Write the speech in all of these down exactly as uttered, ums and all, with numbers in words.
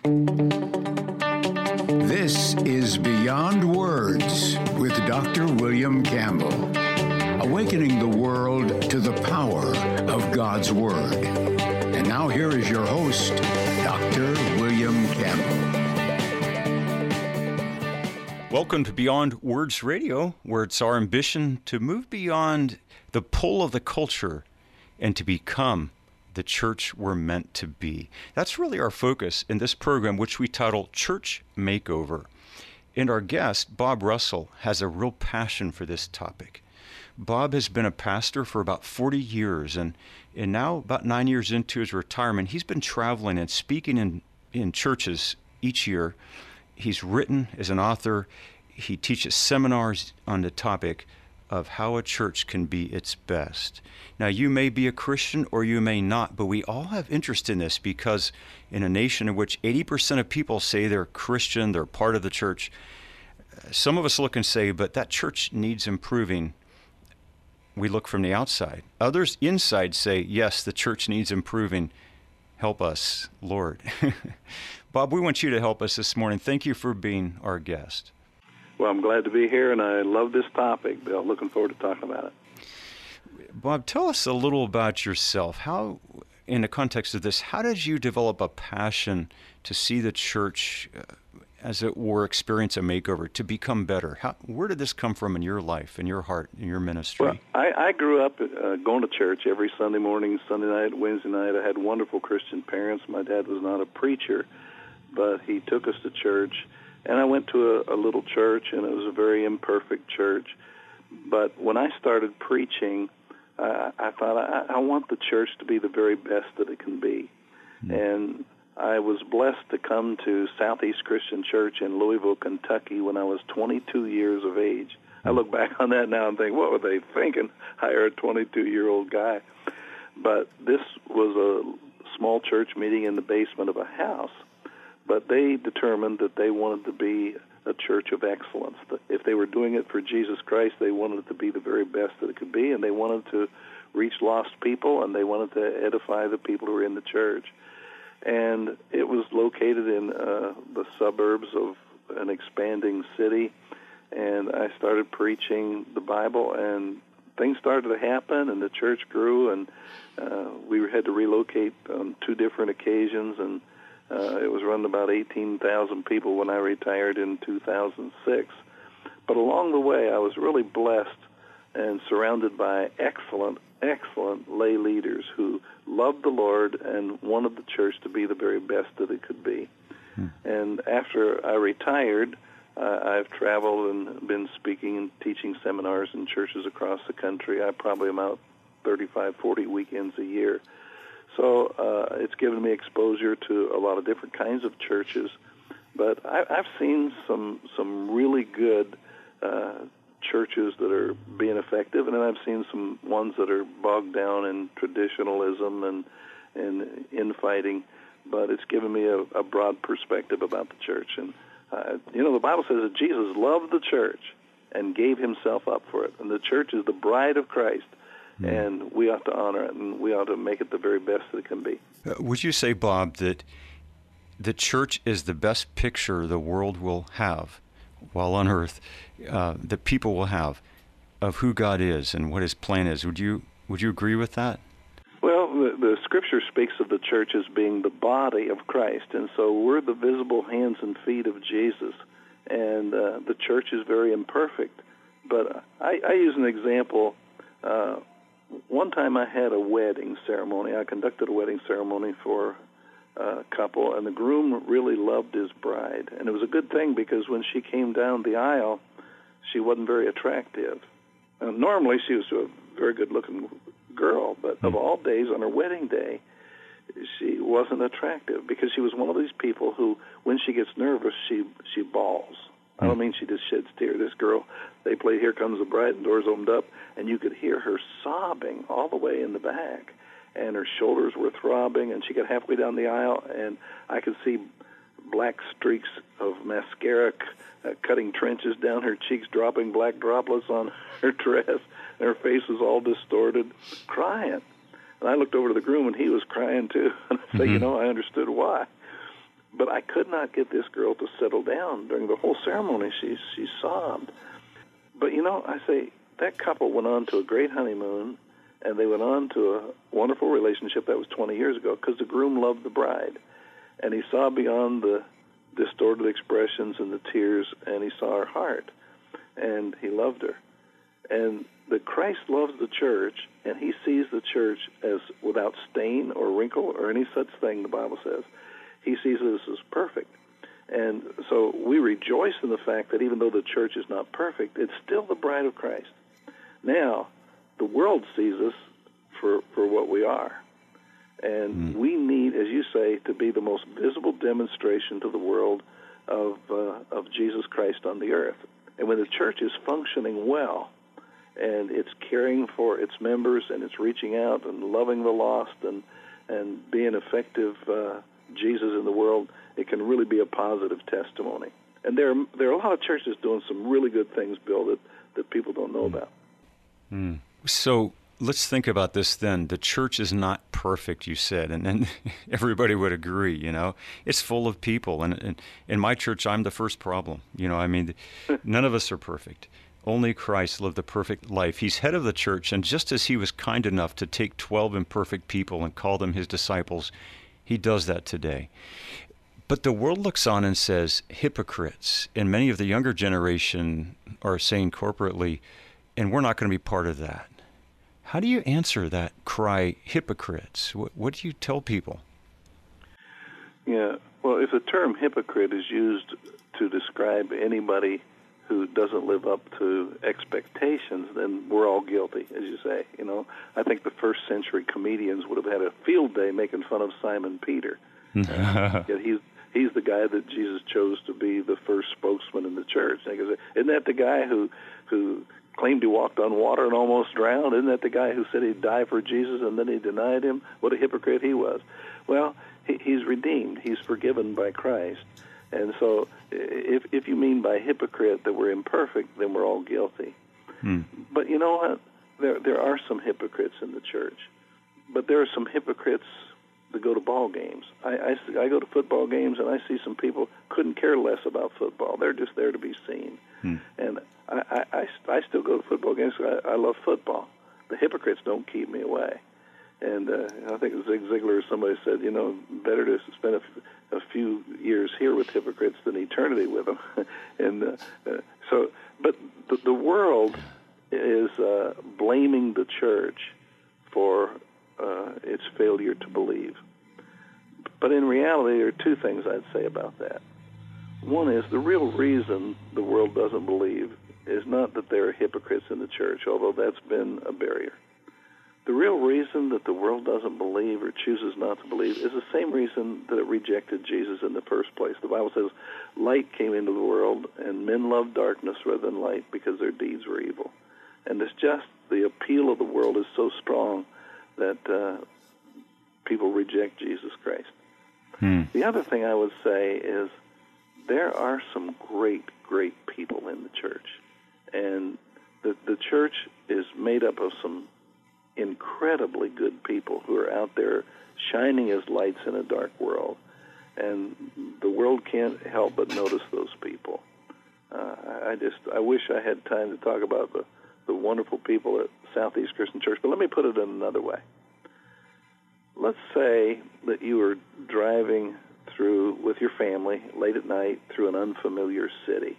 This is Beyond Words with Doctor William Campbell, awakening the world to the power of God's Word. And now here is your host, Doctor William Campbell. Welcome to Beyond Words Radio, where it's our ambition to move beyond the pull of the culture and to become the church we're meant to be. That's really our focus in this program, which we title Church Makeover. And our guest, Bob Russell, has a real passion for this topic. Bob has been a pastor for about forty years, and, and now about nine years into his retirement, he's been traveling and speaking in, in churches each year. He's written as an author. He teaches seminars on the topic of how a church can be its best. Now, you may be a Christian or you may not, but we all have interest in this because in a nation in which eighty percent of people say they're Christian, they're part of the church, some of us look and say, but that church needs improving. We look from the outside. Others inside say, yes, the church needs improving. Help us, Lord. Bob, we want you to help us this morning. Thank you for being our guest. Well, I'm glad to be here, and I love this topic, Bill. Looking forward to talking about it. Bob, tell us a little about yourself. How, in the context of this, how did you develop a passion to see the church, uh, as it were, experience a makeover, to become better? How, where did this come from in your life, in your heart, in your ministry? Well, I, I grew up uh, going to church every Sunday morning, Sunday night, Wednesday night. I had wonderful Christian parents. My dad was not a preacher, but he took us to church. And I went to a, a little church, and it was a very imperfect church. But when I started preaching, uh, I thought, I, I want the church to be the very best that it can be. Mm-hmm. And I was blessed to come to Southeast Christian Church in Louisville, Kentucky when I was twenty-two years of age. I look back on that now and think, what were they thinking? Hire a twenty-two-year-old guy. But this was a small church meeting in the basement of a house. But they determined that they wanted to be a church of excellence. If they were doing it for Jesus Christ, they wanted it to be the very best that it could be, and they wanted to reach lost people, and they wanted to edify the people who were in the church. And it was located in uh, the suburbs of an expanding city, and I started preaching the Bible, and things started to happen, and the church grew, and uh, we had to relocate on two different occasions, and Uh, it was run about eighteen thousand people when I retired in two thousand six. But along the way, I was really blessed and surrounded by excellent, excellent lay leaders who loved the Lord and wanted the church to be the very best that it could be. Hmm. And after I retired, uh, I've traveled and been speaking and teaching seminars in churches across the country. I probably am out thirty-five, forty weekends a year. So uh, it's given me exposure to a lot of different kinds of churches, but I, I've seen some some really good uh, churches that are being effective, and then I've seen some ones that are bogged down in traditionalism and and infighting. But it's given me a, a broad perspective about the church, and uh, you know the Bible says that Jesus loved the church and gave himself up for it, and the church is the bride of Christ. And we ought to honor it, and we ought to make it the very best that it can be. Uh, would you say, Bob, that the church is the best picture the world will have while on earth, uh, that people will have, of who God is and what his plan is? Would you would you agree with that? Well, the, the Scripture speaks of the church as being the body of Christ, and so we're the visible hands and feet of Jesus, and uh, the church is very imperfect. But I, I use an example. Uh, One time I had a wedding ceremony. I conducted a wedding ceremony for a couple, and the groom really loved his bride. And it was a good thing because when she came down the aisle, she wasn't very attractive. And normally she was a very good-looking girl, but of all days, on her wedding day, she wasn't attractive because she was one of these people who, when she gets nervous, she, she bawls. I don't mean she just sheds tears. This girl, they played Here Comes the Bride, and doors opened up, and you could hear her sobbing all the way in the back. And her shoulders were throbbing, and she got halfway down the aisle, and I could see black streaks of mascara uh, cutting trenches down her cheeks, dropping black droplets on her dress, and her face was all distorted, crying. And I looked over to the groom, and he was crying too. And I said, mm-hmm. you know, I understood why. But I could not get this girl to settle down. During the whole ceremony, she she sobbed. But, you know, I say, that couple went on to a great honeymoon, and they went on to a wonderful relationship that was twenty years ago because the groom loved the bride. And he saw beyond the distorted expressions and the tears, and he saw her heart, and he loved her. And that Christ loves the church, and he sees the church as without stain or wrinkle or any such thing, the Bible says. He sees us as perfect. And so we rejoice in the fact that even though the church is not perfect, it's still the bride of Christ. Now, the world sees us for, for what we are. And mm. we need, as you say, to be the most visible demonstration to the world of uh, of Jesus Christ on the earth. And when the church is functioning well, and it's caring for its members, and it's reaching out and loving the lost, and and being effective uh, Jesus in the world, it can really be a positive testimony. And there are, there are a lot of churches doing some really good things, Bill, that, that people don't know about. Mm. So let's think about this then. The church is not perfect, you said, and, and everybody would agree, you know. It's full of people, and, and in my church, I'm the first problem. You know, I mean, none of us are perfect. Only Christ lived the perfect life. He's head of the church, and just as he was kind enough to take twelve imperfect people and call them his disciples, he does that today. But the world looks on and says, hypocrites, and many of the younger generation are saying corporately, and we're not going to be part of that. How do you answer that cry, hypocrites? What, what do you tell people? Yeah, well, if the term hypocrite is used to describe anybody who doesn't live up to expectations, then we're all guilty, as you say. You know, I think the first century comedians would have had a field day making fun of Simon Peter. uh, yet he's he's the guy that Jesus chose to be the first spokesman in the church. And they say, isn't that the guy who who claimed he walked on water and almost drowned? Isn't that the guy who said he'd die for Jesus and then he denied him? What a hypocrite he was. Well, he, he's redeemed. He's forgiven by Christ. And so if if you mean by hypocrite that we're imperfect, then we're all guilty. Hmm. But you know what? There there are some hypocrites in the church. But there are some hypocrites that go to ball games. I, I, I go to football games, and I see some people couldn't care less about football. They're just there to be seen. Hmm. And I, I, I, I still go to football games because I, I love football. The hypocrites don't keep me away. And uh, I think Zig Ziglar or somebody said, you know, better to spend a, f- a few years here with hypocrites than eternity with them. and uh, uh, so, but the, the world is uh, blaming the church for uh, its failure to believe. But in reality, there are two things I'd say about that. One is the real reason the world doesn't believe is not that there are hypocrites in the church, although that's been a barrier. The real reason that the world doesn't believe or chooses not to believe is the same reason that it rejected Jesus in the first place. The Bible says, light came into the world, and men loved darkness rather than light because their deeds were evil. And it's just the appeal of the world is so strong that uh, people reject Jesus Christ. Hmm. The other thing I would say is there are some great, great people in the church. And the, the church is made up of some incredibly good people who are out there shining as lights in a dark world. And the world can't help but notice those people. Uh, I just, I wish I had time to talk about the, the wonderful people at Southeast Christian Church, but let me put it in another way. Let's say that you were driving through with your family late at night through an unfamiliar city,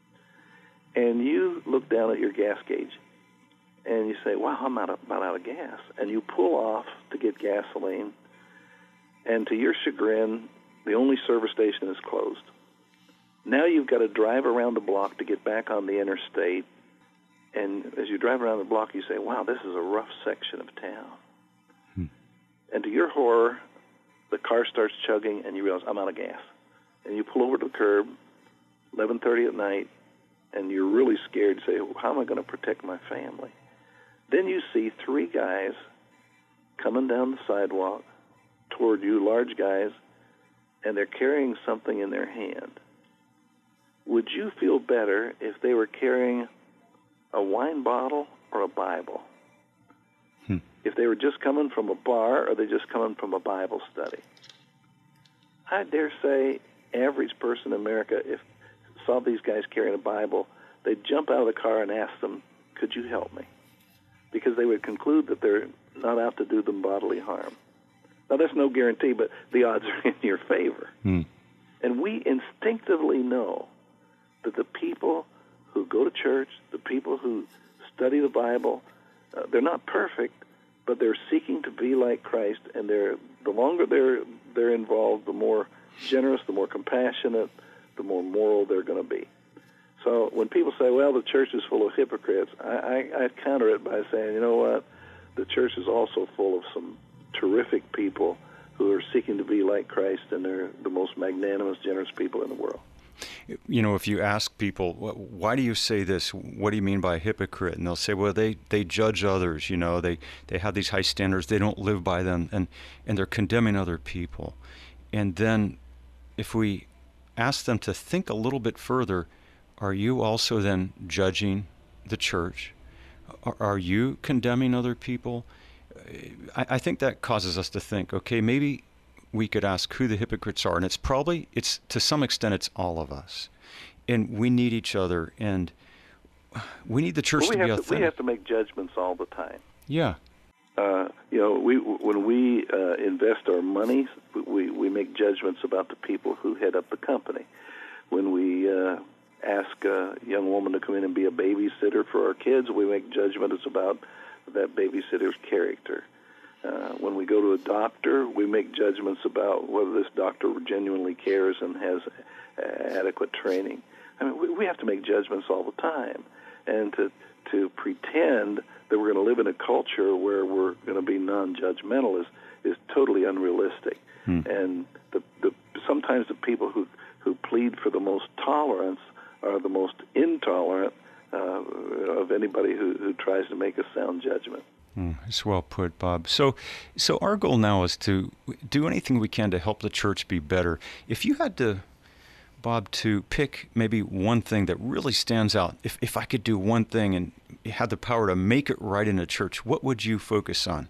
and you look down at your gas gauge, and you say, wow, I'm out of, about out of gas. And you pull off to get gasoline, and to your chagrin, the only service station is closed. Now you've got to drive around the block to get back on the interstate, and as you drive around the block, you say, wow, this is a rough section of town. Hmm. And to your horror, the car starts chugging, and you realize, I'm out of gas. And you pull over to the curb, eleven thirty at night, and you're really scared. You say, well, how am I going to protect my family? Then you see three guys coming down the sidewalk toward you, large guys, and they're carrying something in their hand. Would you feel better if they were carrying a wine bottle or a Bible? Hmm. If they were just coming from a bar or they just coming from a Bible study? I dare say average person in America, if saw these guys carrying a Bible, they'd jump out of the car and ask them, could you help me? Because they would conclude that they're not out to do them bodily harm. Now, that's no guarantee, but the odds are in your favor. Hmm. And we instinctively know that the people who go to church, the people who study the Bible, uh, they're not perfect, but they're seeking to be like Christ, and they're the longer they're they're involved, the more generous, the more compassionate, the more moral they're going to be. So when people say, well, the church is full of hypocrites, I, I, I counter it by saying, you know what, the church is also full of some terrific people who are seeking to be like Christ, and they're the most magnanimous, generous people in the world. You know, if you ask people, why do you say this? What do you mean by a hypocrite? And they'll say, well, they, they judge others, you know, they, they have these high standards, they don't live by them, and, and they're condemning other people. And then if we ask them to think a little bit further, are you also then judging the church? Are, are you condemning other people? I, I think that causes us to think, okay, maybe we could ask who the hypocrites are, and it's probably, it's to some extent, it's all of us. And we need each other, and we need the church well, we to be have authentic. To, we have to make judgments all the time. Yeah. Uh, you know, we when we uh, invest our money, we, we make judgments about the people who head up the company. When we uh, ask a young woman to come in and be a babysitter for our kids, we make judgments about that babysitter's character. Uh, when we go to a doctor, we make judgments about whether this doctor genuinely cares and has adequate training. I mean, we, we have to make judgments all the time. And to to pretend that we're going to live in a culture where we're going to be non-judgmental is, is totally unrealistic. Hmm. And the, the, sometimes the people who, who plead for the most tolerance are the most intolerant uh, of anybody who, who tries to make a sound judgment. Mm, it's well put, Bob. So, so our goal now is to do anything we can to help the church be better. If you had to, Bob, to pick maybe one thing that really stands out, if if I could do one thing and had the power to make it right in a church, what would you focus on?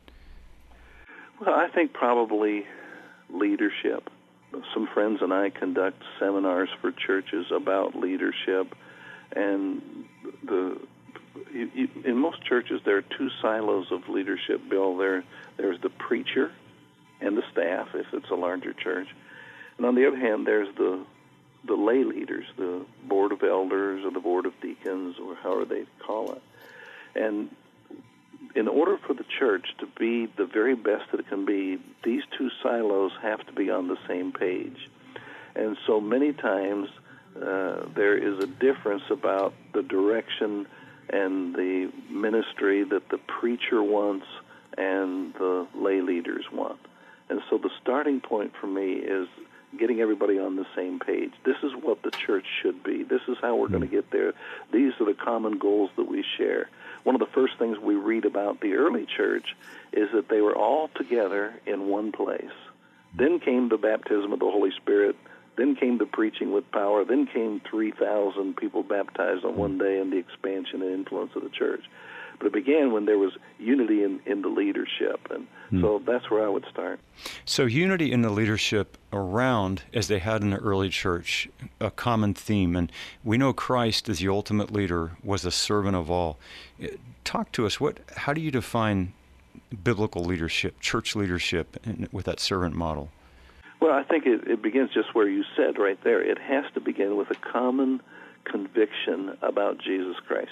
Well, I think probably leadership. Some friends and I conduct seminars for churches about leadership, and the You, you, in most churches, there are two silos of leadership, Bill. There, there's the preacher and the staff, if it's a larger church. And on the other hand, there's the the lay leaders, the board of elders or the board of deacons, or however they call it. And in order for the church to be the very best that it can be, these two silos have to be on the same page. And so many times uh, there is a difference about the direction and the ministry that the preacher wants and the lay leaders want. And so the starting point for me is getting everybody on the same page. This is what the church should be. This is how we're going to get there. These are the common goals that we share. One of the first things we read about the early church is that they were all together in one place. Then came the baptism of the Holy Spirit. Then came the preaching with power. Then came three thousand people baptized on one day and the expansion and influence of the church. But it began when there was unity in, in the leadership. And hmm. so that's where I would start. So unity in the leadership around, as they had in the early church, a common theme. And we know Christ, as the ultimate leader, was a servant of all. Talk to us. What? How do you define biblical leadership, church leadership, in, with that servant model? Well, I think it, it begins just where you said right there. It has to begin with a common conviction about Jesus Christ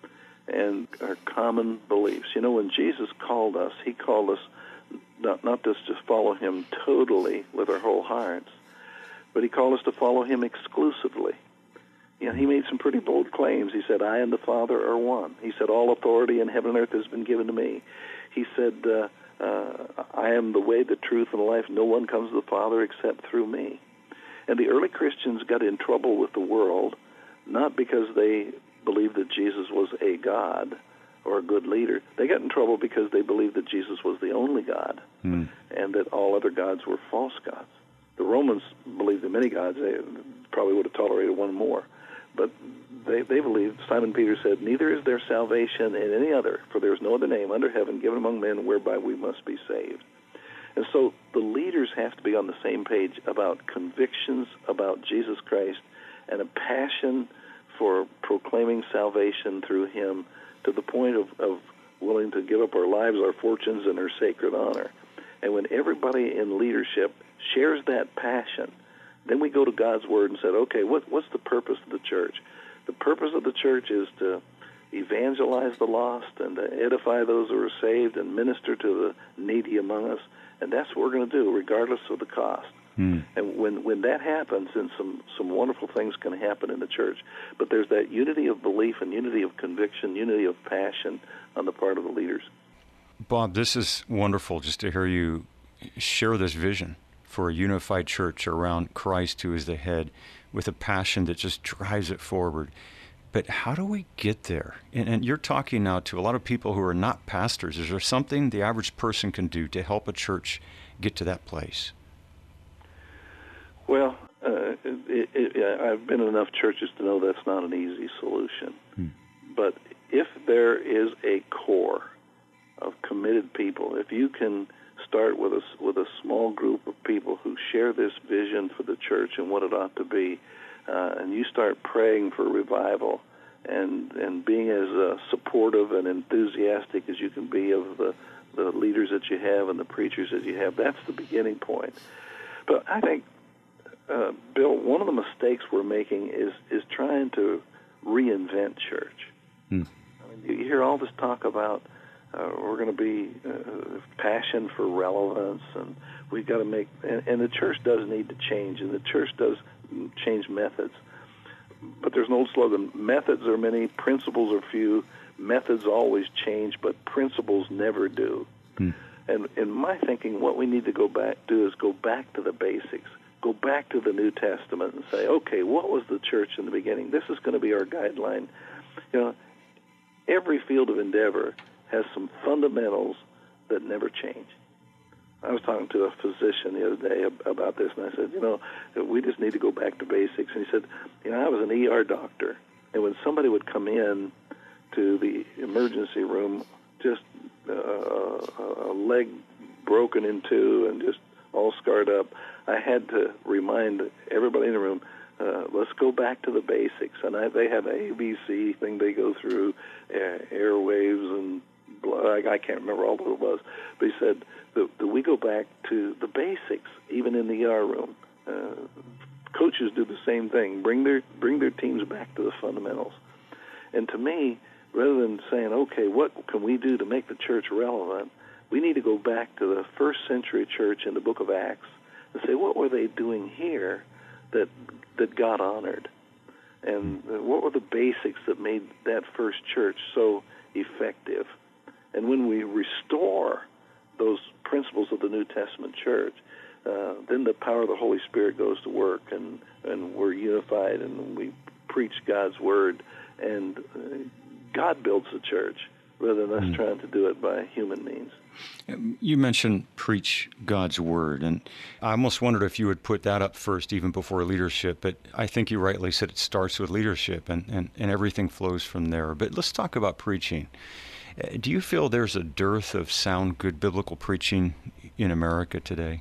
and our common beliefs. You know, when Jesus called us, he called us not, not just to follow him totally with our whole hearts, but he called us to follow him exclusively. You know, he made some pretty bold claims. He said, I and the Father are one. He said, all authority in heaven and earth has been given to me. He said, uh, Uh, I am the way, the truth, and the life. No one comes to the Father except through me. And the early Christians got in trouble with the world, not because they believed that Jesus was a God or a good leader. They got in trouble because they believed that Jesus was the only God mm. and that all other gods were false gods. The Romans believed in many gods. They probably would have tolerated one more. But they, they believed, Simon Peter said, neither is there salvation in any other, for there is no other name under heaven given among men whereby we must be saved. And so the leaders have to be on the same page about convictions about Jesus Christ and a passion for proclaiming salvation through him to the point of, of willing to give up our lives, our fortunes, and our sacred honor. And when everybody in leadership shares that passion, then we go to God's Word and said, okay, what, what's the purpose of the church? The purpose of the church is to evangelize the lost and to edify those who are saved and minister to the needy among us. And that's what we're going to do, regardless of the cost. Mm. And when, when that happens, then some, some wonderful things can happen in the church. But there's that unity of belief and unity of conviction, unity of passion on the part of the leaders. Bob, this is wonderful just to hear you share this vision for a unified church around Christ, who is the head, with a passion that just drives it forward. But how do we get there? And, and you're talking now to a lot of people who are not pastors. Is there something the average person can do to help a church get to that place? Well, uh, it, it, I've been in enough churches to know that's not an easy solution. Hmm. But if there is a core of committed people, if you can start with a, with a small group of people who share this vision for the church and what it ought to be, uh, and you start praying for revival and and being as uh, supportive and enthusiastic as you can be of the, the leaders that you have and the preachers that you have, that's the beginning point. But I think, uh, Bill, one of the mistakes we're making is, is trying to reinvent church. Hmm. I mean, you hear all this talk about Uh, we're going to be uh, passion for relevance, and we've got to make, and, and the church does need to change, and the church does change methods. But there's an old slogan, methods are many, principles are few. Methods always change, but principles never do. Hmm. And in my thinking, what we need to go back do is go back to the basics, go back to the New Testament and say, okay, what was the church in the beginning? This is going to be our guideline. You know, every field of endeavor has some fundamentals that never change. I was talking to a physician the other day about this, and I said, you know, we just need to go back to basics. And he said, you know, I was an E R doctor, and when somebody would come in to the emergency room, just uh, a leg broken in two and just all scarred up, I had to remind everybody in the room, Uh, let's go back to the basics. And I, they have an A B C thing they go through, uh, airwaves and blood. I, I can't remember all what it was. But he said that, that we go back to the basics, even in the E R room. Uh, coaches do the same thing. Bring their bring their teams back to the fundamentals. And to me, rather than saying, okay, what can we do to make the church relevant, we need to go back to the first century church in the book of Acts and say, what were they doing here that that God honored? And what were the basics that made that first church so effective? And when we restore those principles of the New Testament church, uh, then the power of the Holy Spirit goes to work, and, and we're unified, and we preach God's Word, and uh, God builds the church rather than us mm. trying to do it by human means. You mentioned preach God's Word, and I almost wondered if you would put that up first, even before leadership, but I think you rightly said it starts with leadership, and, and, and everything flows from there. But let's talk about preaching. Do you feel there's a dearth of sound, good biblical preaching in America today?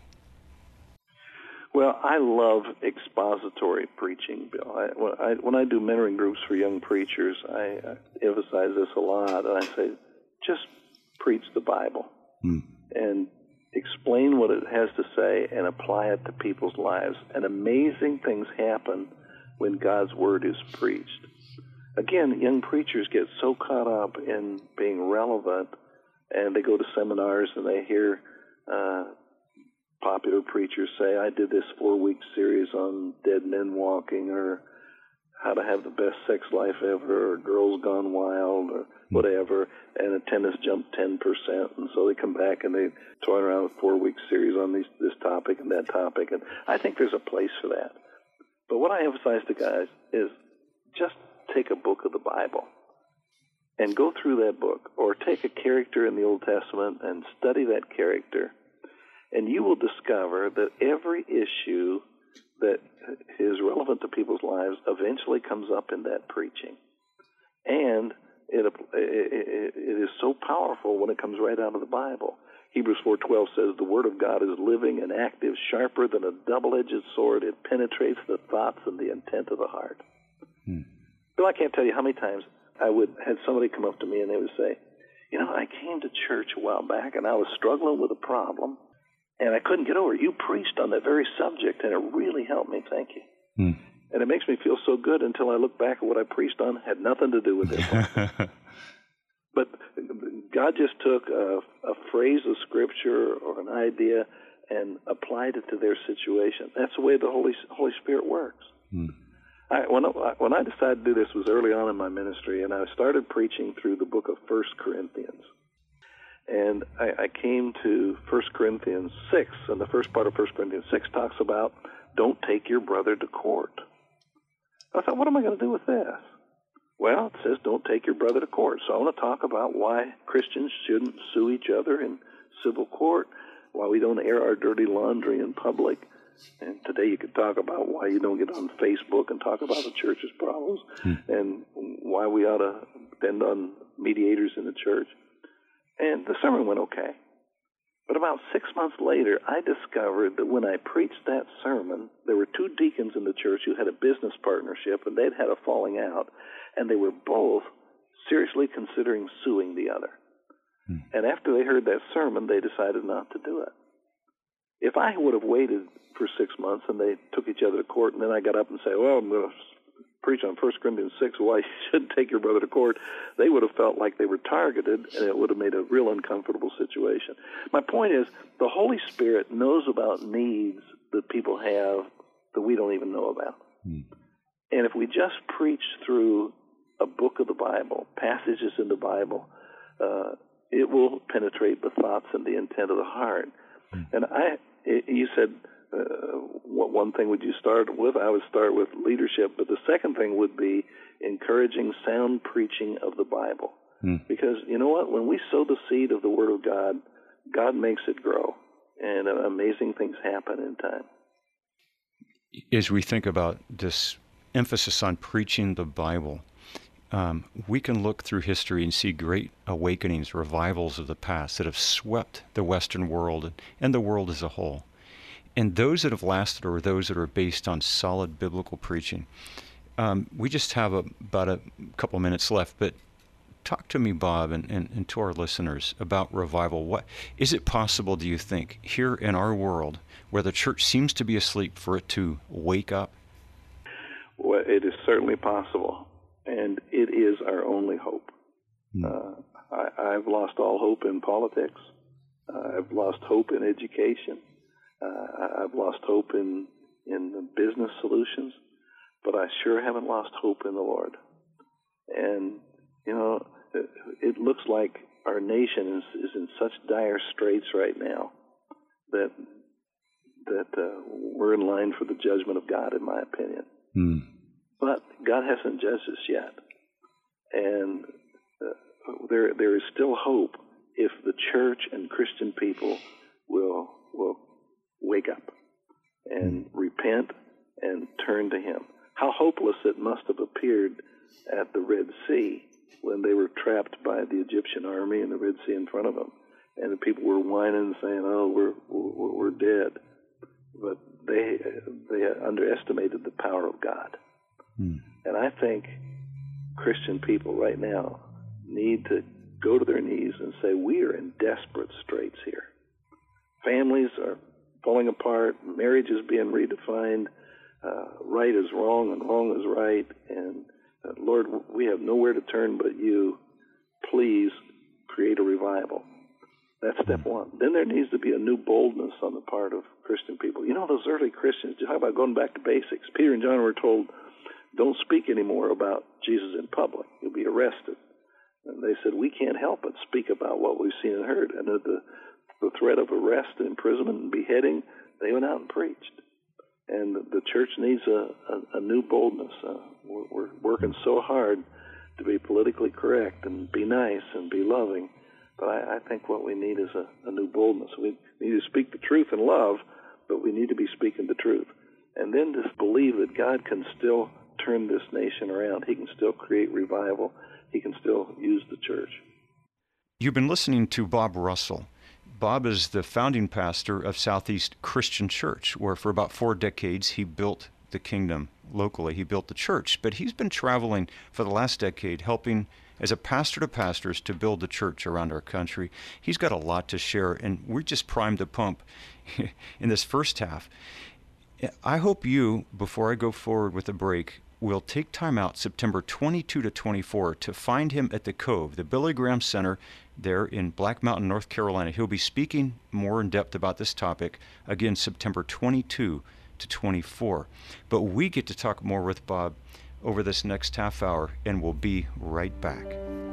Well, I love expository preaching, Bill. I, when, I, when I do mentoring groups for young preachers, I, I emphasize this a lot, and I say, just preach the Bible. Hmm. And explain what it has to say and apply it to people's lives. And amazing things happen when God's Word is preached. Again, young preachers get so caught up in being relevant, and they go to seminars and they hear uh, popular preachers say, I did this four-week series on dead men walking, or how to have the best sex life ever, or Girls Gone Wild, or whatever, and attendance jumped ten percent, and so they come back and they toy around with four-week series on these, this topic and that topic, and I think there's a place for that. But what I emphasize to guys is just take a book of the Bible and go through that book, or take a character in the Old Testament and study that character, and you will discover that every issue that is relevant to people's lives eventually comes up in that preaching. And it, it, it is so powerful when it comes right out of the Bible. Hebrews four twelve says, the Word of God is living and active, sharper than a double-edged sword. It penetrates the thoughts and the intent of the heart. Hmm. Bill, I can't tell you how many times I would have somebody come up to me and they would say, you know, I came to church a while back and I was struggling with a problem and I couldn't get over it. You preached on that very subject and it really helped me. Thank you. Hmm. And it makes me feel so good until I look back at what I preached on. Had nothing to do with it. But God just took a, a phrase of Scripture or an idea and applied it to their situation. That's the way the Holy Holy Spirit works. Hmm. I, when, I, when I decided to do this was early on in my ministry, and I started preaching through the book of First Corinthians. And I, I came to First Corinthians six, and the first part of First Corinthians six talks about don't take your brother to court. I thought, what am I going to do with this? Well, it says don't take your brother to court. So I want to talk about why Christians shouldn't sue each other in civil court, why we don't air our dirty laundry in public. And today you could talk about why you don't get on Facebook and talk about the church's problems, hmm. and why we ought to depend on mediators in the church. And the sermon went okay. But about six months later, I discovered that when I preached that sermon, there were two deacons in the church who had a business partnership, and they'd had a falling out, and they were both seriously considering suing the other. Hmm. And after they heard that sermon, they decided not to do it. If I would have waited for six months and they took each other to court, and then I got up and say, well, I'm going to preach on First Corinthians six, why you shouldn't take your brother to court, they would have felt like they were targeted, and it would have made a real uncomfortable situation. My point is, the Holy Spirit knows about needs that people have that we don't even know about. Hmm. And if we just preach through a book of the Bible, passages in the Bible, uh, it will penetrate the thoughts and the intent of the heart. Hmm. And I, it, you said, Uh, what one thing would you start with? I would start with leadership, but the second thing would be encouraging sound preaching of the Bible. Hmm. Because you know what? When we sow the seed of the Word of God, God makes it grow, and amazing things happen in time. As we think about this emphasis on preaching the Bible, um, we can look through history and see great awakenings, revivals of the past that have swept the Western world and the world as a whole. And those that have lasted are those that are based on solid biblical preaching. Um, we just have a, about a couple minutes left, but talk to me, Bob, and, and, and to our listeners about revival. What is it possible, do you think, here in our world, where the church seems to be asleep, for it to wake up? Well, it is certainly possible, and it is our only hope. Hmm. Uh, I, I've lost all hope in politics. Uh, I've lost hope in education. Uh, I've lost hope in, in the business solutions, but I sure haven't lost hope in the Lord. And, you know, it, it looks like our nation is, is in such dire straits right now that that uh, we're in line for the judgment of God, in my opinion. Hmm. But God hasn't judged us yet. And uh, there there is still hope if the church and Christian people will will wake up and repent and turn to Him. How hopeless it must have appeared at the Red Sea when they were trapped by the Egyptian army and the Red Sea in front of them, and the people were whining and saying, "Oh, we're we're, we're dead," but they they underestimated the power of God. Hmm. And I think Christian people right now need to go to their knees and say, "We are in desperate straits here. Families are falling apart, marriage is being redefined, uh, right is wrong and wrong is right, and uh, Lord, we have nowhere to turn but You. Please create a revival." That's step one. Then there needs to be a new boldness on the part of Christian people. You know, those early Christians, talk about going back to basics. Peter and John were told, don't speak anymore about Jesus in public. You'll be arrested. And they said, we can't help but speak about what we've seen and heard. And at the the threat of arrest, imprisonment, and beheading, they went out and preached. And the church needs a, a, a new boldness. Uh, we're, we're working so hard to be politically correct and be nice and be loving, but I, I think what we need is a, a new boldness. We need to speak the truth in love, but we need to be speaking the truth. And then just believe that God can still turn this nation around. He can still create revival. He can still use the church. You've been listening to Bob Russell. Bob is the founding pastor of Southeast Christian Church, where for about four decades he built the kingdom locally. He built the church, but he's been traveling for the last decade helping as a pastor to pastors to build the church around our country. He's got a lot to share, and we're just primed to pump in this first half. I hope you, before I go forward with the break, will take time out September twenty-second to twenty-fourth to find him at the Cove, the Billy Graham Center there in Black Mountain, North Carolina. He'll be speaking more in depth about this topic, again, September twenty-second to twenty-fourth. But we get to talk more with Bob over this next half hour, and we'll be right back.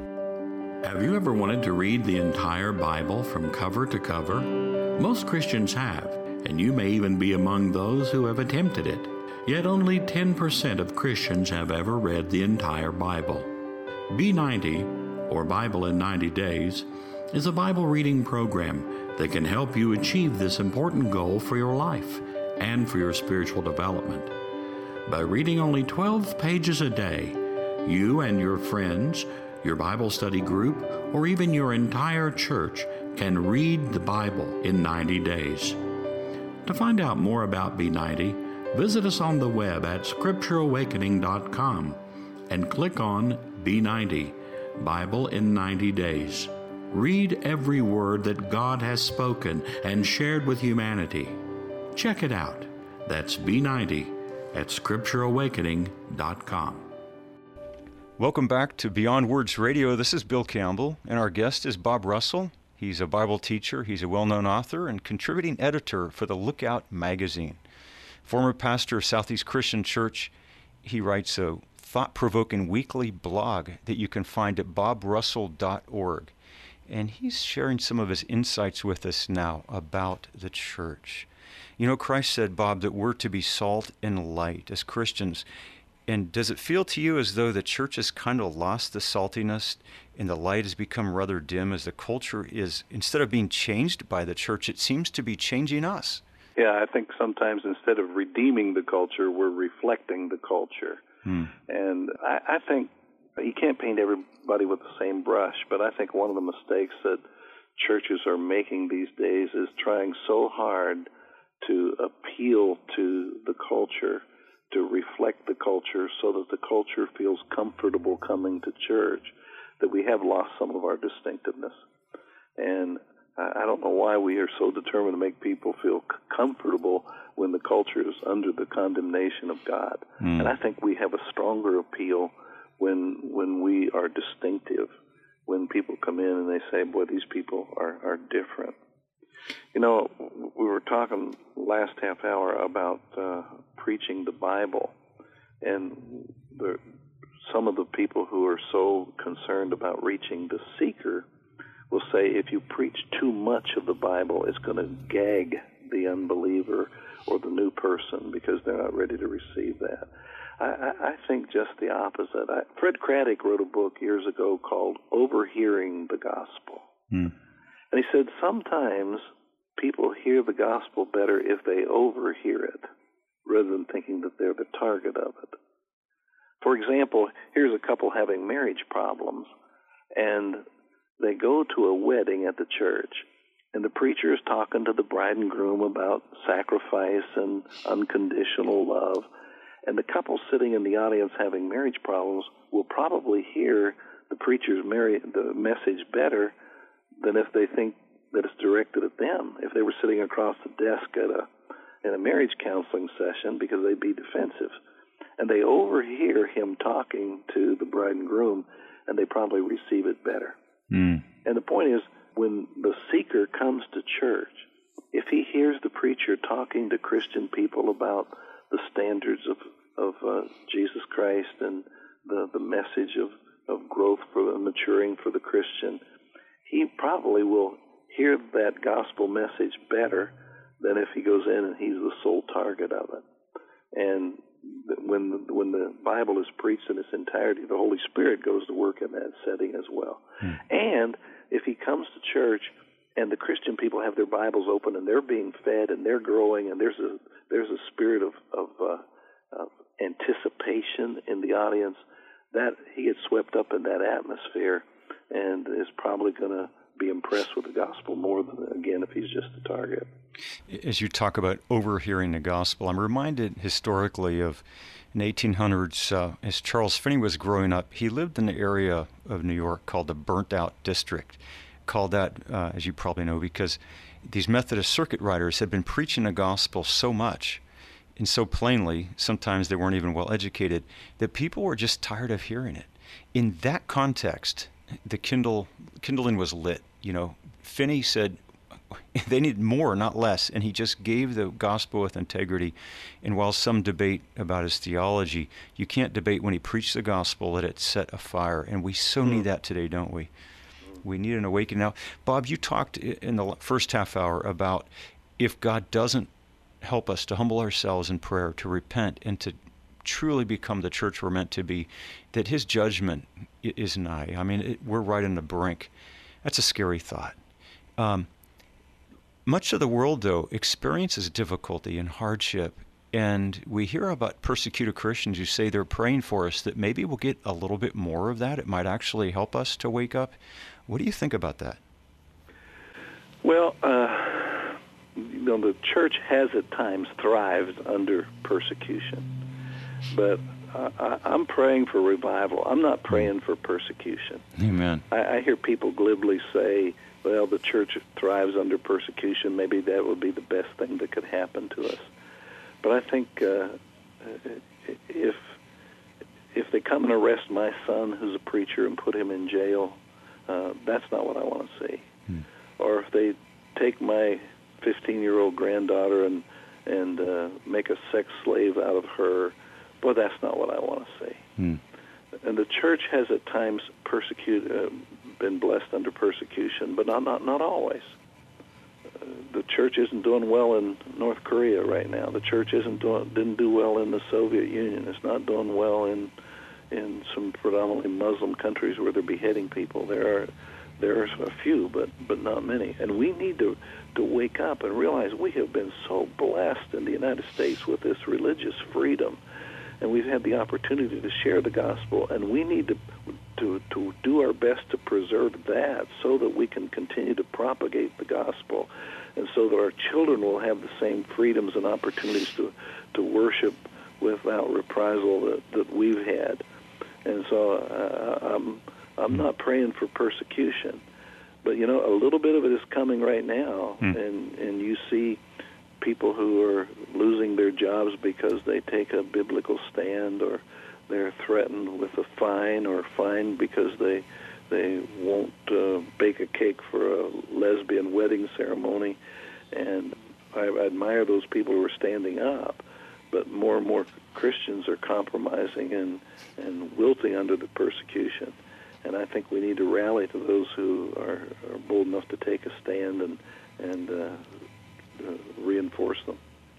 Have you ever wanted to read the entire Bible from cover to cover? Most Christians have, and you may even be among those who have attempted it. Yet only ten percent of Christians have ever read the entire Bible. B ninety, or Bible in ninety days, is a Bible reading program that can help you achieve this important goal for your life and for your spiritual development. By reading only twelve pages a day, you and your friends, your Bible study group, or even your entire church can read the Bible in ninety days. To find out more about B ninety, visit us on the web at scripture awakening dot com and click on B ninety, Bible in ninety days. Read every word that God has spoken and shared with humanity. Check it out. That's B ninety at scripture awakening dot com. Welcome back to Beyond Words Radio. This is Bill Campbell, and our guest is Bob Russell. He's a Bible teacher, he's a well-known author, and contributing editor for the Lookout magazine. Former pastor of Southeast Christian Church, he writes a thought-provoking weekly blog that you can find at bob russell dot org. And he's sharing some of his insights with us now about the church. You know, Christ said, Bob, that we're to be salt and light as Christians. And does it feel to you as though the church has kind of lost the saltiness and the light has become rather dim as the culture is, instead of being changed by the church, it seems to be changing us? Yeah, I think sometimes instead of redeeming the culture, we're reflecting the culture. Hmm. And I, I think you can't paint everybody with the same brush, but I think one of the mistakes that churches are making these days is trying so hard to appeal to the culture, to reflect the culture so that the culture feels comfortable coming to church, that we have lost some of our distinctiveness. And I don't know why we are so determined to make people feel comfortable when the culture is under the condemnation of God. Mm. And I think we have a stronger appeal when when we are distinctive, when people come in and they say, boy, these people are, are different. You know, we were talking last half hour about uh, preaching the Bible, and the, some of the people who are so concerned about reaching the seeker will say if you preach too much of the Bible, it's going to gag the unbeliever or the new person because they're not ready to receive that. I, I, I think just the opposite. I, Fred Craddock wrote a book years ago called Overhearing the Gospel. Hmm. And he said sometimes people hear the gospel better if they overhear it rather than thinking that they're the target of it. For example, here's a couple having marriage problems, and they go to a wedding at the church, and the preacher is talking to the bride and groom about sacrifice and unconditional love, and the couple sitting in the audience having marriage problems will probably hear the preacher's marriage, the message better than if they think that it's directed at them. If they were sitting across the desk at a in a marriage counseling session, because they'd be defensive, and they overhear him talking to the bride and groom, and they probably receive it better. Mm. And the point is, when the seeker comes to church, if he hears the preacher talking to Christian people about the standards of of uh, Jesus Christ and the the message of of growth for maturing for the Christian, he probably will hear that gospel message better than if he goes in and he's the sole target of it. And when the, when the Bible is preached in its entirety, the Holy Spirit goes to work in that setting as well. Hmm. And if he comes to church and the Christian people have their Bibles open and they're being fed and they're growing and there's a there's a spirit of of, uh, of anticipation in the audience, that he gets swept up in that atmosphere and is probably going to be impressed with the gospel more than, again, if he's just a target. As you talk about overhearing the gospel, I'm reminded historically of in the eighteen hundreds, uh, as Charles Finney was growing up, he lived in an area of New York called the Burnt Out District. Called that, uh, as you probably know, because these Methodist circuit riders had been preaching the gospel so much and so plainly, sometimes they weren't even well educated, that people were just tired of hearing it. In that context, the kindle kindling was lit. You know, Finney said they needed more, not less, and he just gave the gospel with integrity. And while some debate about his theology, you can't debate when he preached the gospel that it set afire. And we so mm. need that today, don't we? We need an awakening. Now, Bob, you talked in the first half hour about if God doesn't help us to humble ourselves in prayer, to repent, and to truly become the church we're meant to be, that his judgment is nigh. I mean, it, we're right on the brink. That's a scary thought. Um, much of the world, though, experiences difficulty and hardship, and we hear about persecuted Christians who say they're praying for us, that maybe we'll get a little bit more of that. It might actually help us to wake up. What do you think about that? Well, uh, you know, the church has at times thrived under persecution, but uh, I, I'm praying for revival. I'm not praying for persecution. Amen. I, I hear people glibly say, well, the church thrives under persecution. Maybe that would be the best thing that could happen to us. But I think uh, if if they come and arrest my son, who's a preacher, and put him in jail, uh, that's not what I want to see. Hmm. Or if they take my fifteen-year-old granddaughter and and uh, make a sex slave out of her, boy, that's not what I want to see. Hmm. And the church has at times persecuted, uh, been blessed under persecution, but not not, not always. Uh, the church isn't doing well in North Korea right now. The church isn't doing, didn't do well in the Soviet Union. It's not doing well in in some predominantly Muslim countries where they're beheading people. There are there are a few, but but not many. And we need to to wake up and realize we have been so blessed in the United States with this religious freedom, and we've had the opportunity to share the gospel, and we need to to to do our best to preserve that so that we can continue to propagate the gospel, and so that our children will have the same freedoms and opportunities to to worship without reprisal that, that we've had. And so uh, I'm I'm not praying for persecution, but you know, a little bit of it is coming right now, mm. and and you see people who are losing their jobs because they take a biblical stand, or they're threatened with a fine or fine because they they won't uh, bake a cake for a lesbian wedding ceremony. And I, I admire those people who are standing up, but more and more Christians are compromising and, and wilting under the persecution. And I think we need to rally to those who are, are bold enough to take a stand and, and uh, uh, reinforce them.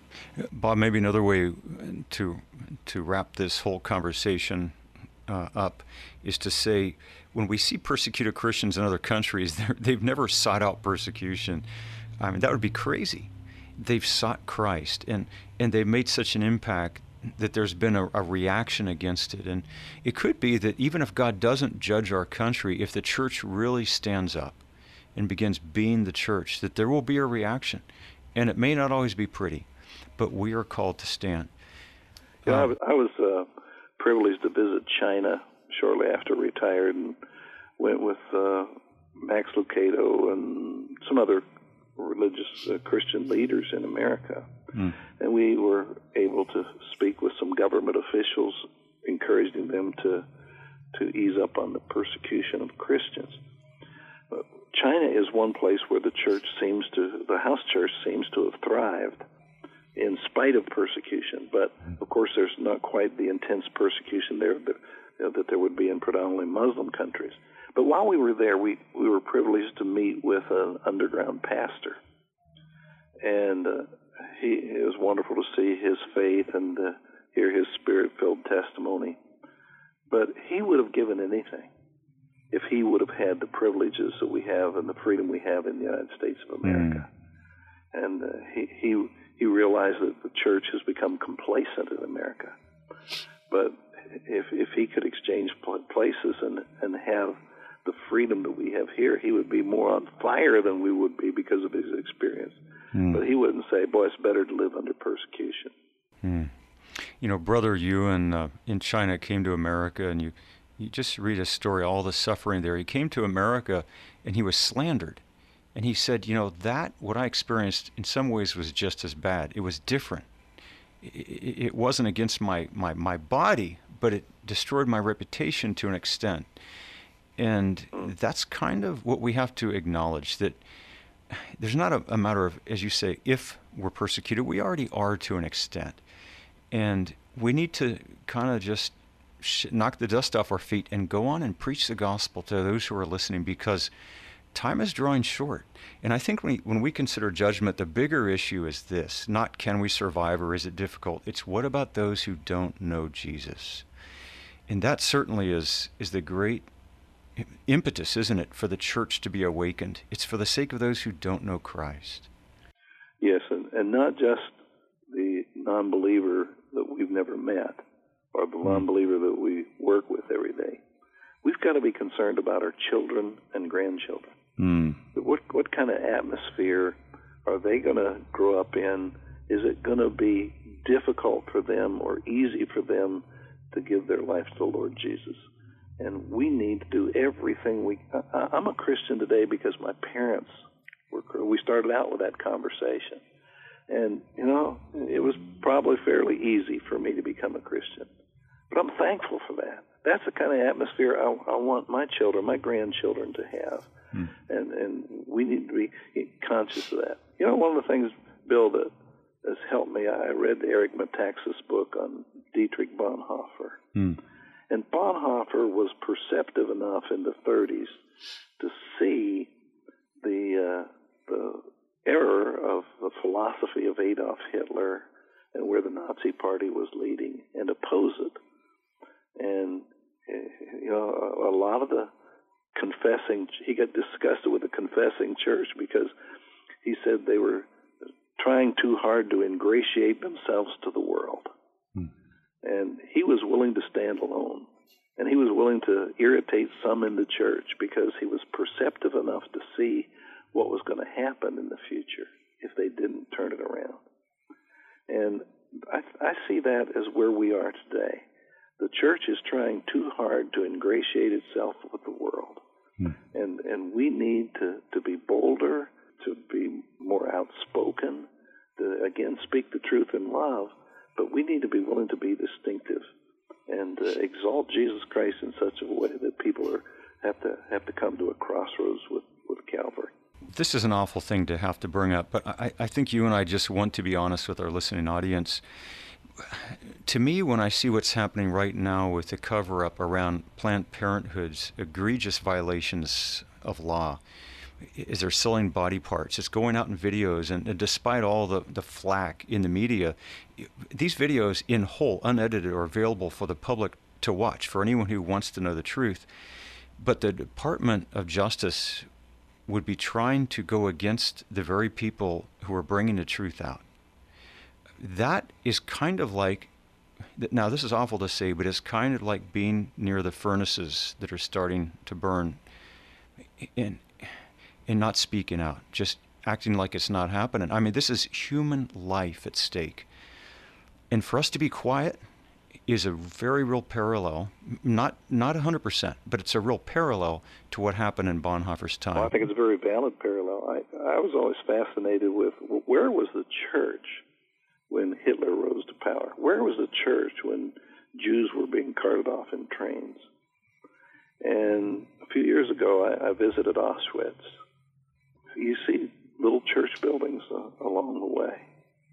Bob, maybe another way to to wrap this whole conversation uh, up is to say, when we see persecuted Christians in other countries, they've never sought out persecution. I mean, that would be crazy. They've sought Christ, and, and they've made such an impact that there's been a, a reaction against it. And it could be that even if God doesn't judge our country, if the church really stands up and begins being the church, that there will be a reaction. And it may not always be pretty, but we are called to stand. Yeah, um, I was uh, privileged to visit China shortly after retired, and went with uh, Max Lucado and some other religious uh, Christian leaders in America. Mm. And we were able to speak with some government officials, encouraging them to to ease up on the persecution of Christians. Uh, China is one place where the church seems to, the house church seems to have thrived in spite of persecution. But, of course, there's not quite the intense persecution there that, you know, that there would be in predominantly Muslim countries. But while we were there, we, we were privileged to meet with an underground pastor. And uh, he, it was wonderful to see his faith and uh, hear his spirit-filled testimony. But he would have given anything if he would have had the privileges that we have and the freedom we have in the United States of America. Mm. And uh, he, he he realized that the church has become complacent in America. But if if he could exchange places and, and have the freedom that we have here, he would be more on fire than we would be because of his experience. Mm. But he wouldn't say, boy, it's better to live under persecution. Mm. You know, Brother Yuen uh, in China came to America, and you, you just read his story, all the suffering there. He came to America, and he was slandered. And he said, you know, that, what I experienced in some ways was just as bad. It was different. It, it wasn't against my, my, my body, but it destroyed my reputation to an extent. And that's kind of what we have to acknowledge, that there's not a, a matter of, as you say, if we're persecuted, we already are to an extent. And we need to kind of just sh- knock the dust off our feet and go on and preach the gospel to those who are listening, because time is drawing short. And I think when we, when we consider judgment, the bigger issue is this, not can we survive or is it difficult? It's what about those who don't know Jesus? And that certainly is, is the great impetus, isn't it, for the church to be awakened. It's for the sake of those who don't know Christ. Yes, and, and not just the non-believer that we've never met or the non-believer that we work with every day. We've got to be concerned about our children and grandchildren. Mm. What what kind of atmosphere are they going to grow up in? Is it going to be difficult for them or easy for them to give their life to the Lord Jesus? And we need to do everything we... I, I'm a Christian today because my parents were... We started out with that conversation. And, you know, it was probably fairly easy for me to become a Christian. But I'm thankful for that. That's the kind of atmosphere I, I want my children, my grandchildren to have. Hmm. And, and we need to be conscious of that. You know, one of the things, Bill, that has helped me, I read Eric Metaxas' book on Dietrich Bonhoeffer. Hmm. And Bonhoeffer was perceptive enough in the thirties to see the uh, the error of the philosophy of Adolf Hitler and where the Nazi Party was leading and oppose it. And, you know, a lot of the confessing, he got disgusted with the confessing church because he said they were trying too hard to ingratiate themselves to the world. Hmm. And he was willing to stand alone. And he was willing to irritate some in the church because he was perceptive enough to see what was going to happen in the future if they didn't turn it around. And I, I see that as where we are today. The church is trying too hard to ingratiate itself with the world. Hmm. And and we need to, to be bolder, to be more outspoken, to, again, speak the truth in love, but we need to be willing to be distinctive and uh, exalt Jesus Christ in such a way that people are have to have to come to a crossroads with, with Calvary. This is an awful thing to have to bring up, but I, I think you and I just want to be honest with our listening audience. To me, when I see what's happening right now with the cover-up around Planned Parenthood's egregious violations of law, is they're selling body parts, it's going out in videos, and, and despite all the, the flack in the media, these videos in whole, unedited, are available for the public to watch, for anyone who wants to know the truth. But the Department of Justice would be trying to go against the very people who are bringing the truth out. That is kind of like, now this is awful to say, but it's kind of like being near the furnaces that are starting to burn and, and not speaking out, just acting like it's not happening. I mean, this is human life at stake. And for us to be quiet is a very real parallel, not not one hundred percent, but it's a real parallel to what happened in Bonhoeffer's time. Well, I think it's a very valid parallel. I, I was always fascinated with where was the church when Hitler rose to power? Where was the church when Jews were being carted off in trains? And a few years ago, I, I visited Auschwitz. You see little church buildings uh, along the way.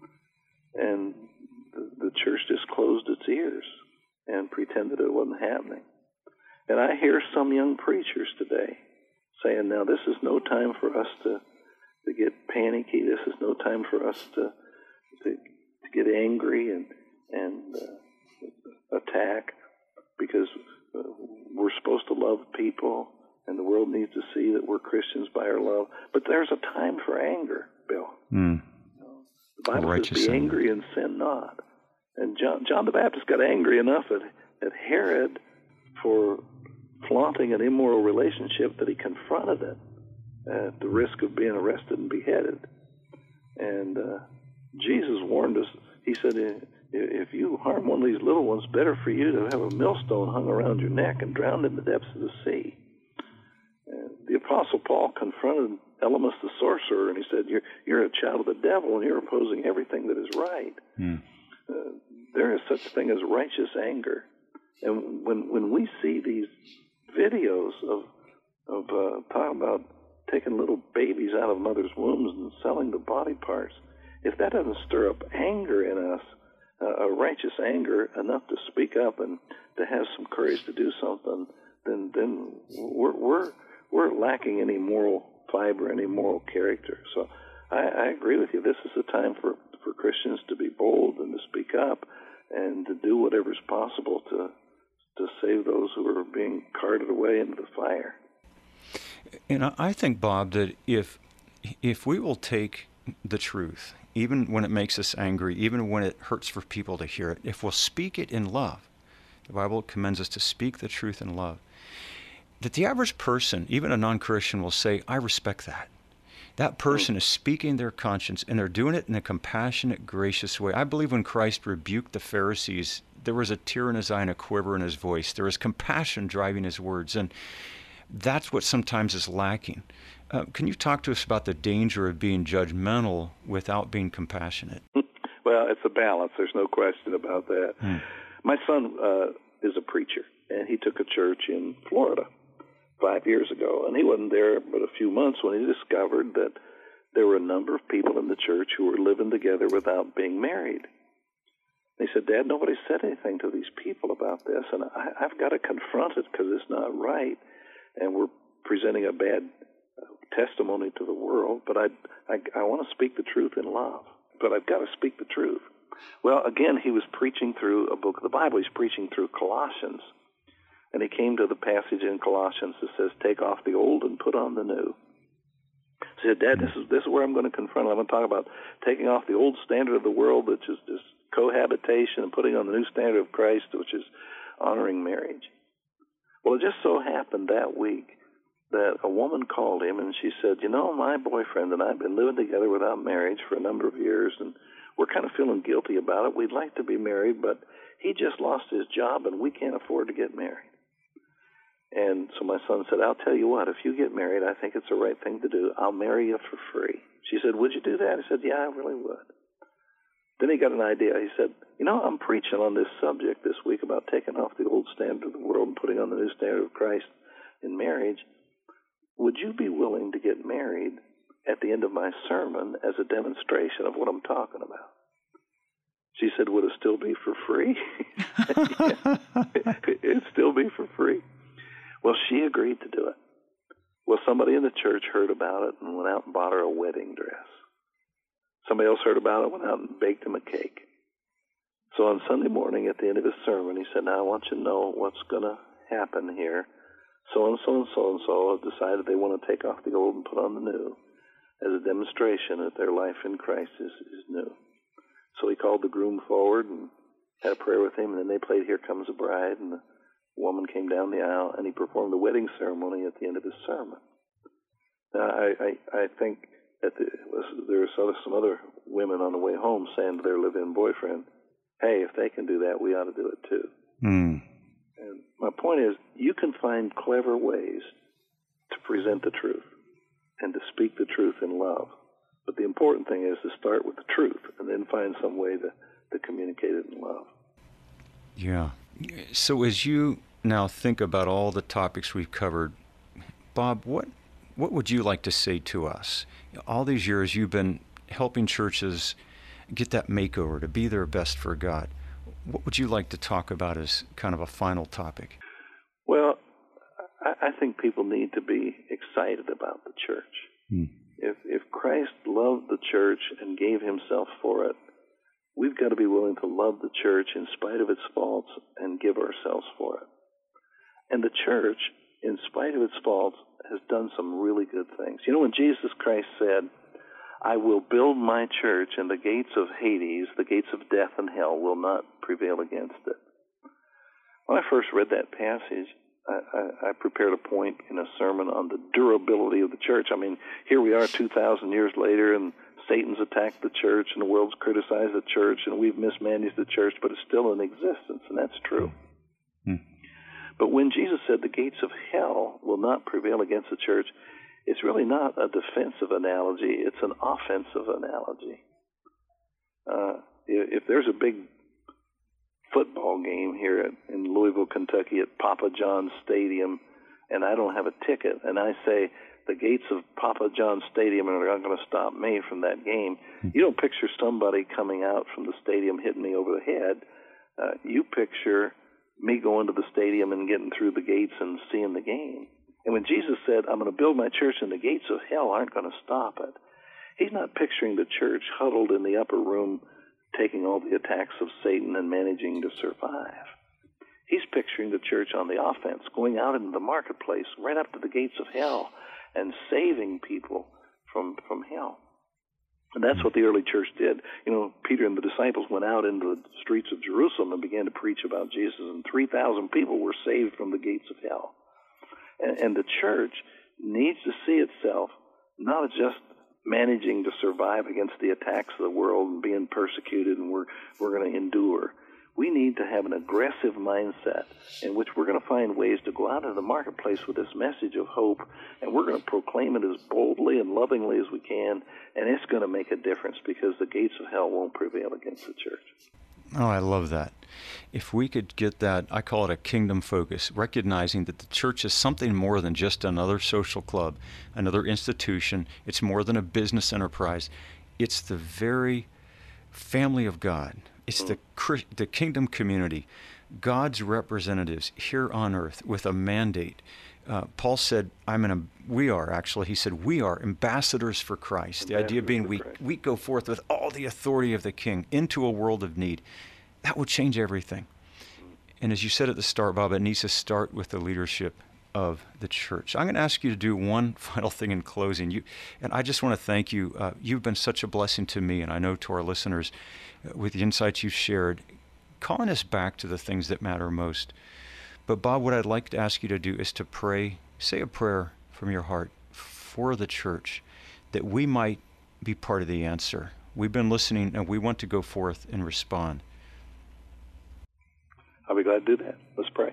And the, the church just closed its ears and pretended it wasn't happening. And I hear some young preachers today saying, now this is no time for us to, to get panicky. This is no time for us to, to to get angry and and uh, attack, because uh, we're supposed to love people, and the world needs to see that we're Christians by our love. But there's a time for anger, Bill. Mm. You know, the Bible says, "Be angry and sin not." And John John the Baptist got angry enough at, at Herod for flaunting an immoral relationship that he confronted it at the risk of being arrested and beheaded. And uh, Jesus warned us. He said, if you harm one of these little ones, better for you to have a millstone hung around your neck and drowned in the depths of the sea. And the Apostle Paul confronted Elymas the sorcerer, and he said, you're, you're a child of the devil, and you're opposing everything that is right. Mm. Uh, there is such a thing as righteous anger. And when when we see these videos of, of uh, talking about taking little babies out of mothers' wombs and selling the body parts, if that doesn't stir up anger in us, uh, a righteous anger enough to speak up and to have some courage to do something, then then we're we're we're lacking any moral fiber, any moral character. So I, I agree with you. This is a time for, for Christians to be bold and to speak up and to do whatever is possible to to save those who are being carted away into the fire. And I think, Bob, that if if we will take the truth, even when it makes us angry, even when it hurts for people to hear it, if we'll speak it in love, the Bible commends us to speak the truth in love, that the average person, even a non-Christian, will say, I respect that. That person is speaking their conscience, and they're doing it in a compassionate, gracious way. I believe when Christ rebuked the Pharisees, there was a tear in his eye and a quiver in his voice. There was compassion driving his words, and that's what sometimes is lacking. Uh, can you talk to us about the danger of being judgmental without being compassionate? Well, it's a balance. There's no question about that. Hmm. My son uh, is a preacher, and he took a church in Florida five years ago, and he wasn't there but a few months when he discovered that there were a number of people in the church who were living together without being married. And he said, Dad, nobody said anything to these people about this, and I, I've got to confront it because it's not right, and we're presenting a bad testimony to the world, but I, I, I want to speak the truth in love, but I've got to speak the truth. Well, again, he was preaching through a book of the Bible. He's preaching through Colossians. And he came to the passage in Colossians that says, take off the old and put on the new. He said, Dad, this is this is where I'm going to confront it. I'm going to talk about taking off the old standard of the world, which is just cohabitation, and putting on the new standard of Christ, which is honoring marriage. Well, it just so happened that week that a woman called him, and she said, you know, my boyfriend and I have been living together without marriage for a number of years, and we're kind of feeling guilty about it. We'd like to be married, but he just lost his job, and we can't afford to get married. And so my son said, I'll tell you what, if you get married, I think it's the right thing to do. I'll marry you for free. She said, would you do that? I said, yeah, I really would. Then he got an idea. He said, you know, I'm preaching on this subject this week about taking off the old standard of the world and putting on the new standard of Christ in marriage. Would you be willing to get married at the end of my sermon as a demonstration of what I'm talking about? She said, would it still be for free? It'd still be for free. Well, she agreed to do it. Well, somebody in the church heard about it and went out and bought her a wedding dress. Somebody else heard about it, went out and baked him a cake. So on Sunday morning at the end of his sermon, he said, now I want you to know what's going to happen here. So-and-so and so-and-so have decided they want to take off the old and put on the new as a demonstration that their life in Christ is, is new. So he called the groom forward and had a prayer with him, and then they played Here Comes the Bride, and the woman came down the aisle, and he performed the wedding ceremony at the end of his sermon. Now, I, I, I think that the, there were some other women on the way home saying to their live-in boyfriend, hey, if they can do that, we ought to do it too. Mm. And my point is, you can find clever ways to present the truth and to speak the truth in love. But the important thing is to start with the truth and then find some way to, to communicate it in love. Yeah. So as you now think about all the topics we've covered, Bob, what what would you like to say to us? All these years you've been helping churches get that makeover, to be their best for God. What would you like to talk about as kind of a final topic? Well, I, I think people need to be excited about the church. Hmm. If if Christ loved the church and gave himself for it, we've got to be willing to love the church in spite of its faults and give ourselves for it. And the church, in spite of its faults, has done some really good things. You know, when Jesus Christ said, I will build my church, and the gates of Hades, the gates of death and hell, will not prevail against it. When I first read that passage, I, I, I prepared a point in a sermon on the durability of the church. I mean, here we are two thousand years later, and Satan's attacked the church, and the world's criticized the church, and we've mismanaged the church, but it's still in existence, and that's true. Mm. But when Jesus said the gates of hell will not prevail against the church, it's really not a defensive analogy. It's an offensive analogy. Uh, if there's a big football game here at, in Louisville, Kentucky at Papa John's Stadium, and I don't have a ticket, and I say the gates of Papa John's Stadium are not going to stop me from that game, you don't picture somebody coming out from the stadium hitting me over the head. Uh, you picture me going to the stadium and getting through the gates and seeing the game. And when Jesus said, I'm going to build my church and the gates of hell aren't going to stop it, he's not picturing the church huddled in the upper room taking all the attacks of Satan and managing to survive. He's picturing the church on the offense, going out into the marketplace, right up to the gates of hell, and saving people from from hell. And that's what the early church did. You know, Peter and the disciples went out into the streets of Jerusalem and began to preach about Jesus, and three thousand people were saved from the gates of hell. And, and the church needs to see itself not just managing to survive against the attacks of the world and being persecuted, and we're we're going to endure. We need to have an aggressive mindset in which we're going to find ways to go out into the marketplace with this message of hope, and we're going to proclaim it as boldly and lovingly as we can, and it's going to make a difference because the gates of hell won't prevail against the church. Oh, I love that. If we could get that, I call it a kingdom focus, recognizing that the church is something more than just another social club, another institution. It's more than a business enterprise. It's the very family of God. It's the the kingdom community, God's representatives here on earth with a mandate. Uh, Paul said, "I'm in a." We are actually. He said, "We are ambassadors for Christ." Ambassadors the idea being, we Christ. we go forth with all the authority of the King into a world of need. That would change everything. And as you said at the start, Bob, it needs to start with the leadership of the church. I'm going to ask you to do one final thing in closing. You, and I just want to thank you. Uh, you've been such a blessing to me, and I know to our listeners, uh, with the insights you've shared, calling us back to the things that matter most. But Bob, what I'd like to ask you to do is to pray, say a prayer from your heart for the church, that we might be part of the answer. We've been listening, and we want to go forth and respond. I'll be glad to do that. Let's pray.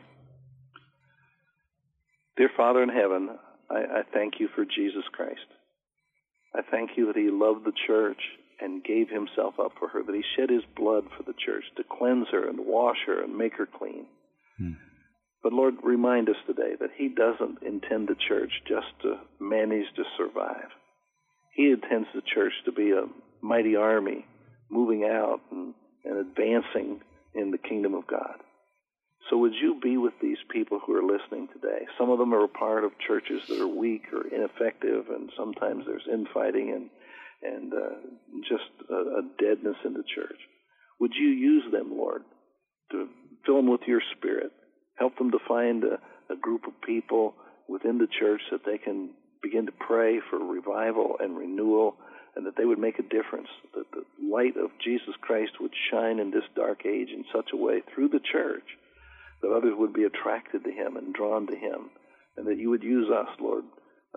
Dear Father in heaven, I, I thank you for Jesus Christ. I thank you that he loved the church and gave himself up for her, that he shed his blood for the church to cleanse her and wash her and make her clean. Hmm. But Lord, remind us today that he doesn't intend the church just to manage to survive. He intends the church to be a mighty army moving out and, and advancing in the kingdom of God. So would you be with these people who are listening today? Some of them are a part of churches that are weak or ineffective, and sometimes there's infighting and and uh, just a, a deadness in the church. Would you use them, Lord, to fill them with your Spirit? Help them to find a, a group of people within the church that they can begin to pray for revival and renewal, and that they would make a difference, that the light of Jesus Christ would shine in this dark age in such a way through the church that others would be attracted to him and drawn to him, and that you would use us, Lord,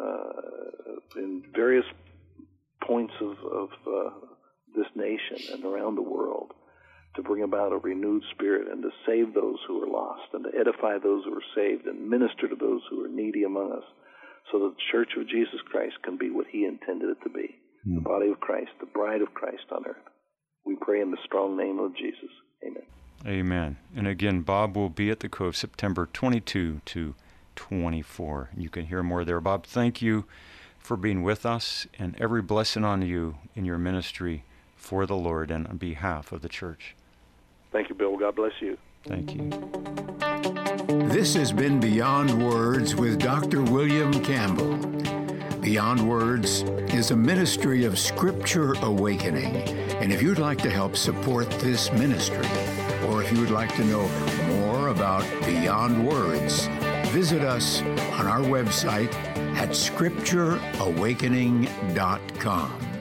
uh, in various points of, of uh, this nation and around the world to bring about a renewed spirit and to save those who are lost and to edify those who are saved and minister to those who are needy among us, so that the church of Jesus Christ can be what he intended it to be, mm. the body of Christ, the bride of Christ on earth. We pray in the strong name of Jesus. Amen. Amen. And again, Bob will be at the Cove September twenty-second to twenty-fourth. You can hear more there. Bob, thank you for being with us, and every blessing on you in your ministry for the Lord and on behalf of the church. Thank you, Bill. God bless you. Thank you. This has been Beyond Words with Doctor William Campbell. Beyond Words is a ministry of Scripture Awakening. And if you'd like to help support this ministry, or if you would like to know more about Beyond Words, visit us on our website at scripture awakening dot com.